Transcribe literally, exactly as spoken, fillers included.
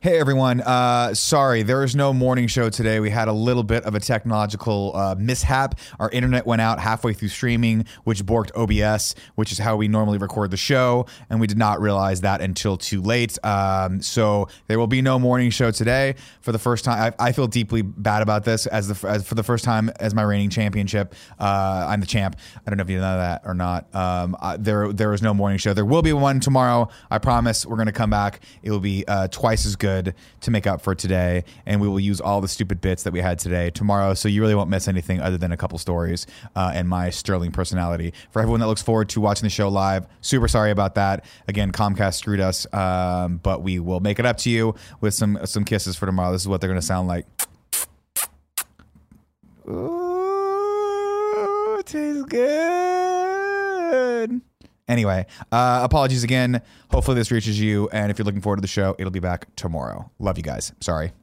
Hey everyone, uh, sorry, there is no morning show today. We had a little bit of a technological uh, mishap. Our internet went out halfway through streaming, which borked O B S, which is how we normally record the show, and we did not realize that until too late. Um, so there will be no morning show today. For the first time, I, I feel deeply bad about this. As the as for the first time as my reigning championship, uh, I'm the champ. I don't know if you know that or not. Um, uh, there there is no morning show. There will be one tomorrow. I promise. We're gonna come back. It will be uh, twice as good to make up for today, and we will use all the stupid bits that we had today tomorrow, so you really won't miss anything other than a couple stories uh, and my sterling personality. For everyone that looks forward to watching the show live, super sorry about that. Again, Comcast screwed us, um, but we will make it up to you with some some kisses for tomorrow. This is what they're going to sound like. Ooh, it tastes good. Anyway, uh, apologies again. Hopefully this reaches you. And if you're looking forward to the show, it'll be back tomorrow. Love you guys. Sorry.